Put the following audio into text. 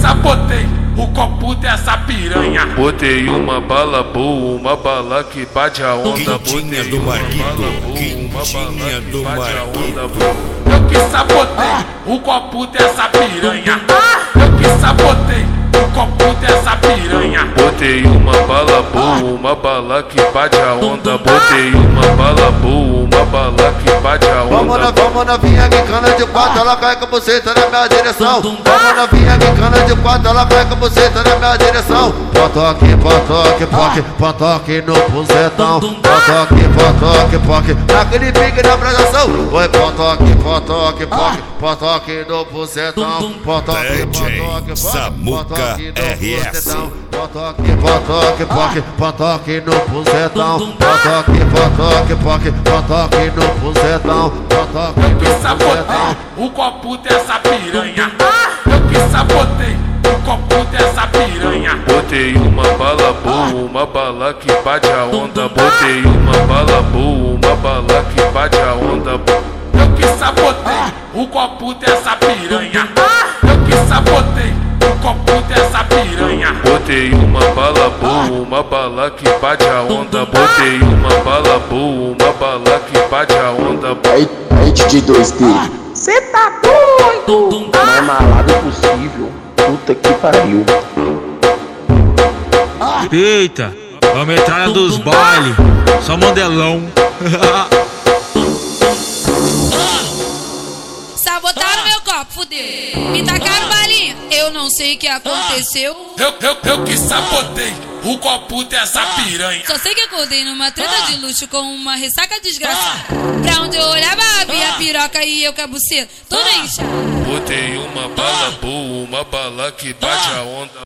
sabotei o copo dessa piranha. Botei uma bala boa, uma bala que bate a onda. Quentinha do Marquito, quentinha do Marquito. Eu que sabotei o copo dessa piranha. Eu que sabotei o copo dessa piranha. Botei uma bala boa, uma bala que bate a onda. Botei uma bala boa, uma bala que bate a onda. Vamos novinha quicando de quatro, ela cai com você, tá na minha direção. Vamos novinha quicando de quatro, ela cai com você, tá na minha direção. Potoque, potoque, poque, potoque no buzetão. Potoque, potoque, poque, naquele pique da abraçação. Oi, potoque, potoque, poque, potoque no buzetão. Potoque, potoque, Samuca RS. Potoque, potoque, poque, potoque no buzetão. Potoque, potoque, poque, potoque no buzetão. Eu que sabotei o copo dessa piranha. Eu que sabotei o copo dessa piranha. Botei uma bala boa, uma bala que bate a onda. Botei uma bala boa, uma bala que bate a onda. Eu que sabotei o copo dessa piranha. Eu que sabotei o copo dessa piranha. Botei uma bala boa, uma bala que bate a onda. Botei uma bala boa, uma bala que bate a onda. Aí DJ 2D, cê tá doido? Mais malado possível, puta que pariu. Eita, a metralha dos bailes, só modelão. Sabotaram meu copo, fudeu. Me tacaram balinha, eu não sei o que aconteceu. Eu que sabotei o copo dessa piranha. Só sei que acordei numa treta de luxo com uma ressaca desgraçada. Pra onde eu olhava havia a piroca e eu com a buceta toda inchada. Botei uma bala boa, uma bala que bate a onda.